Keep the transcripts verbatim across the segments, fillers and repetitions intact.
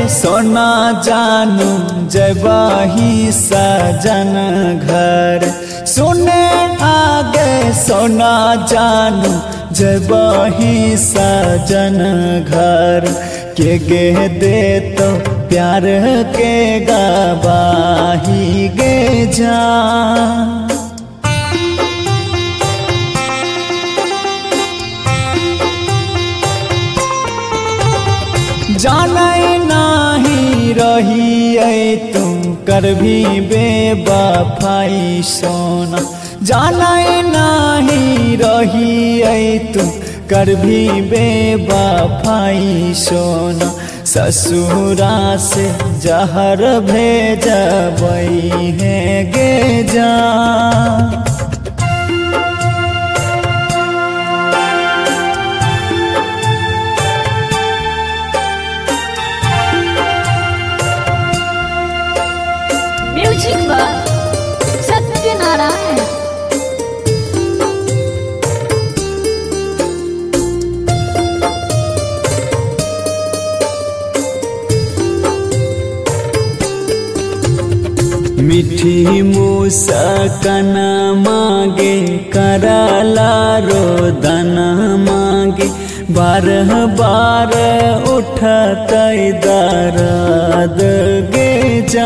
सोना जानू जबाही सजन घर सुने आगे सोना जानू जबाही सजन घर के गे दे तो प्यार के गवाही गे जा जाने नाही रही तुम कर भी बेवफाई सोना जाने नाही रही तुम कर भी बेवफाई सोना ससुरा से जहर भेजबई है गे जा म्यूजिक बाय सत्यनारायण। मीठी मुस्कान मांगे कराला रोदन मांगे बारह बार उठत दर्द गे जा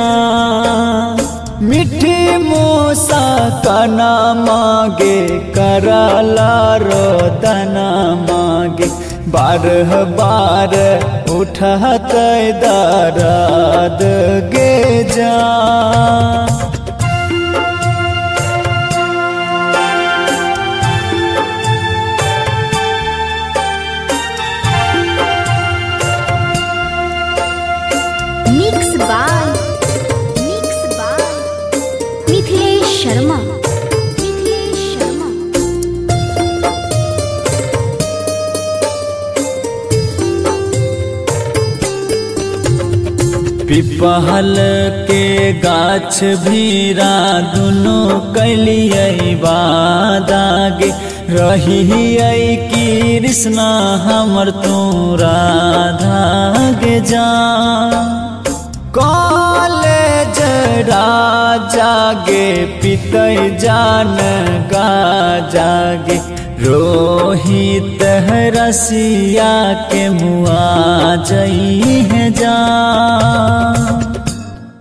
मीठी मुस्कान मांगे कराला रोदन मांगे बारह बार उठत दर्द गे जा mix by mix by Mithilesh Sharma Mithilesh Sharma. पिपहल के गाछ भीरा दुनो कैलियै वादागे रही कृष्णा हमर तू राधा गे जा कॉलेज राजा गे पितै जान गा जागे रोहित रसिया के मुआ जई है जा।